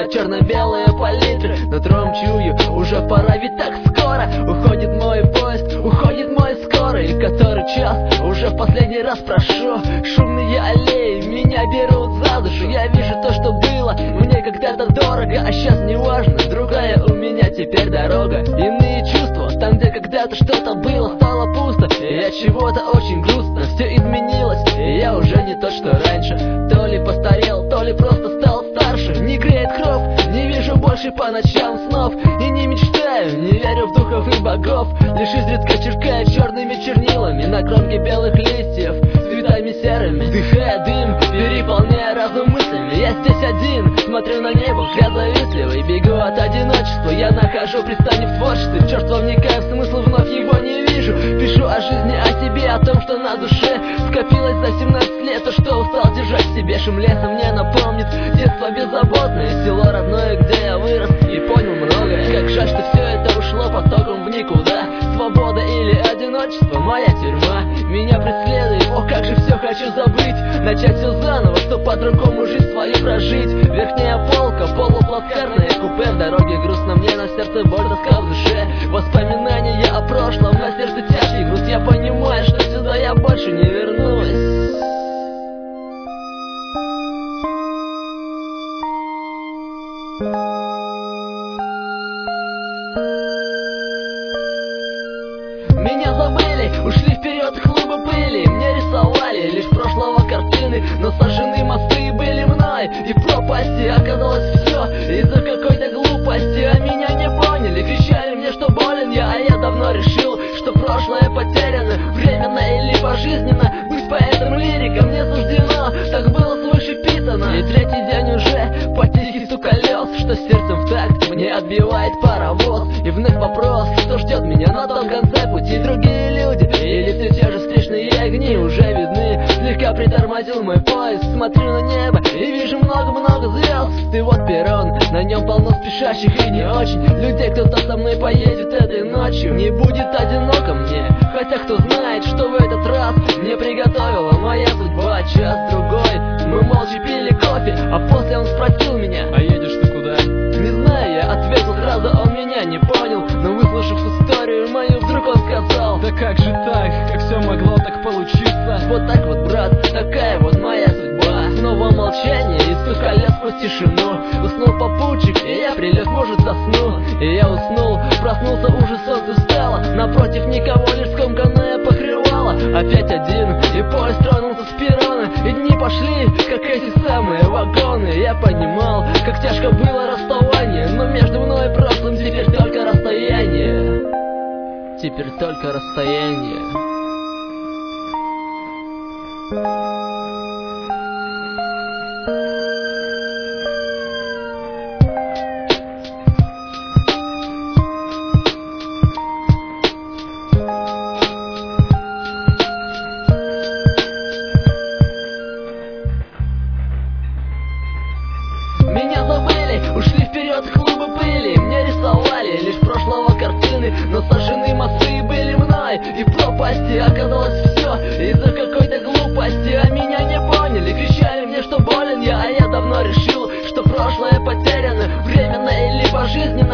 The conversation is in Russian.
черно-белые палитры. Нутром чую, уже пора, ведь так скоро уходит мой поезд, уходит мой скорый. Который час, уже в последний раз прошу. Шумные аллеи меня берут за душу. Я вижу то, что было мне когда-то дорого, а сейчас не важно, другая у меня теперь дорога. Иные чувства, там где когда-то что-то было, стало пусто, и от чего-то очень грустно. Все изменилось, и я уже не тот, что раньше. То ли постарел, то ли просто стал старше. Не греет кровь, не вижу больше по ночам снов. И не мечтаю, не верю в духов и богов. Лишь изредка черкаю черными чернилами на кромке белых листьев цветами серыми. Вдыхая дым, переполняя разум мыслями. Я здесь один, смотрю на небо, взгляд завистливый. Бегу от одиночества, я нахожу пристань в творчестве. В чёрство вникаю в смысл, вновь его не вижу. Пишу о жизни, о себе, о том, что на душе скопилось за 17 лет. То, что устал держать в себе. Шум леса мне напомнит детство беззаботное, село родное, где я вырос и понял многое. Как жаль, что все это ушло потоком в никуда. Свобода или одиночество, моя тюрьма меня преследует. О, как же все хочу забыть, начать все заново, чтоб по-другому жизнь свою прожить. Верхняя полка, полуплацкартное купе. В дороге грустно мне, на сердце боль, тоска в душе. Воспоминания о прошлом, на сердце тяжкий груз. Я понимаю, что сюда я больше не вернусь. Меня забыли, ушли вперед клубы пыли. Мне рисовали лишь прошлого картины, но сожжены мосты были мной. И пропасти оказалось все из-за какой-то глупости. А меня не поняли, кричали мне, что болен я. А я давно решил, что прошлое потеряно, временно или пожизненно. Быть поэтом-лириком не суждено, так было свыше писано. И третий день уже по тихий стук колес, что сердцем в такт мне отбивает паровоз. И вновь вопрос, что ждет меня на том конце пути. Другие люди или все те же встречные огни уже видны. Слегка притормозил мой поезд, смотрю на небо и вижу много-много звезд. И вот перрон, на нем полно спешащих и не очень людей. Кто-то со мной поедет этой ночью, не будет одиноко мне. Хотя кто знает, что в этот раз мне приготовила моя судьба. Час-другой мы молча пили кофе, а после он спросил меня: а едешь ты куда? Не знаю, я ответил сразу, он меня не понял. Но выслушав историю мою, вдруг он сказал: да как же так, как все могло так получиться? Вот так вот, брат, такая вот моя судьба. Снова молчание и стук колес сквозь тишину. Уснул попутчик, и я прилег, может засну. И я уснул, проснулся, уже солнце встало. Напротив никого, лишь скомканное покрывало. Опять один, и поезд тронулся с перрона. И дни пошли, как эти самые вагоны. Я понимал, как тяжко было расставание, но между мной и прошлым теперь только расстояние. Теперь только расстояние. Меня забыли, ушли вперед клубы пыли. Мне рисовали лишь прошлого картины, но сожжены мосты были мной. И пропасти оказалось все из-за какой-то глупости. А меня не поняли, кричали мне, что болен я. А я давно решил, что прошлое потеряно, временно или пожизненно.